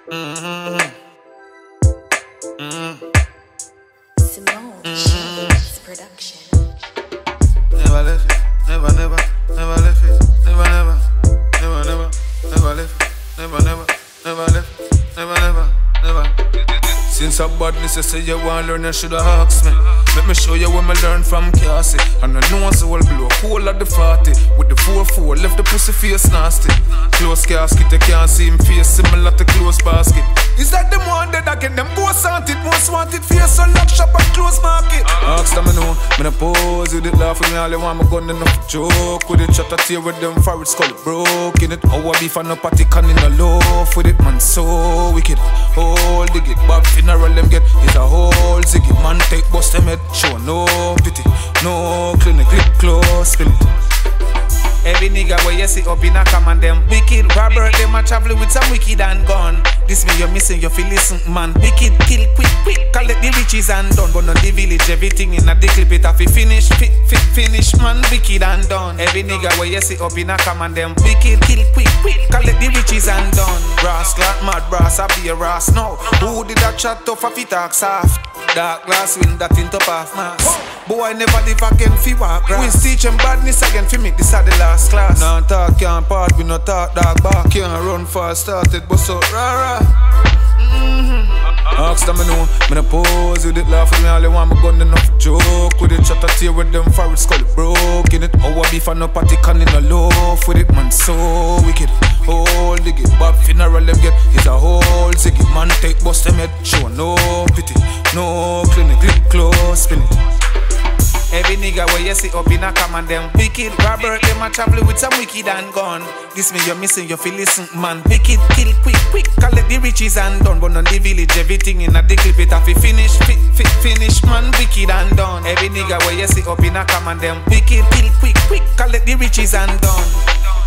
Mm-hmm. Simone Shades Production. Never left it, never left it, never left it, never left it, never. Since a badness you say you want to learn, you shoulda asked me. Let me show you what me learn from Cassie. And I know so will blow a hole at the 40. With the 4-4, left the pussy face nasty. Close casket, you can't see him face similar to close basket. Is that them one that I get them most wanted face so lock shop at close market? Ask them I know, me no pose with it, laugh with me all they want, my gun enough joke with it, shut a tear with them for it, skull broke in it. Our beef and no party can in a loaf with it, man so wicked. Hold dig it, bad funeral them get, it's a whole ziggy. Man take bust them head, show no pity, no clinic, clip close, spin it. Every nigga where you see up in a command them wicked. Robert them a travel with some wicked and gun. This me you're missing, you feel listen man. Wicked kill quick, collect the riches and done. But on the village everything in a the clip it have to finish, finish man. Wicked and done. Every nigga where you see up in a command them wicked kill quick, collect the riches and done. Brass like mad brass, I be a brass now. Who did that chat tough if it talk soft? Dark glass wind that into half mass. Boy never live again fi walk grass. We teach them badness again fi make this a the last class. Nah talk can't part, we no talk dog back. Can't run fast, started bust out rara. Ask them I know, me no pose with it, laugh with me all they want, my gun enough joke with it, shut a tear with them for it, skull broke in it. Our beef and no party can in a loaf with it, man so wicked. Hold dig it, bad funeral them get, it's a whole ziggy. Man take bust them head, show no pity, no clinic, clip close, spin it. Every nigga where you see up in a command them wicked. Robert them a travel with some wicked and gun. This me you're missing, you feel listen man. Wicked kill quick, collect the riches and done. But on the village everything in a the clip it have to finish, finish man. Wicked and done. Every nigga where you see up in a command them wicked kill quick, collect the riches and done.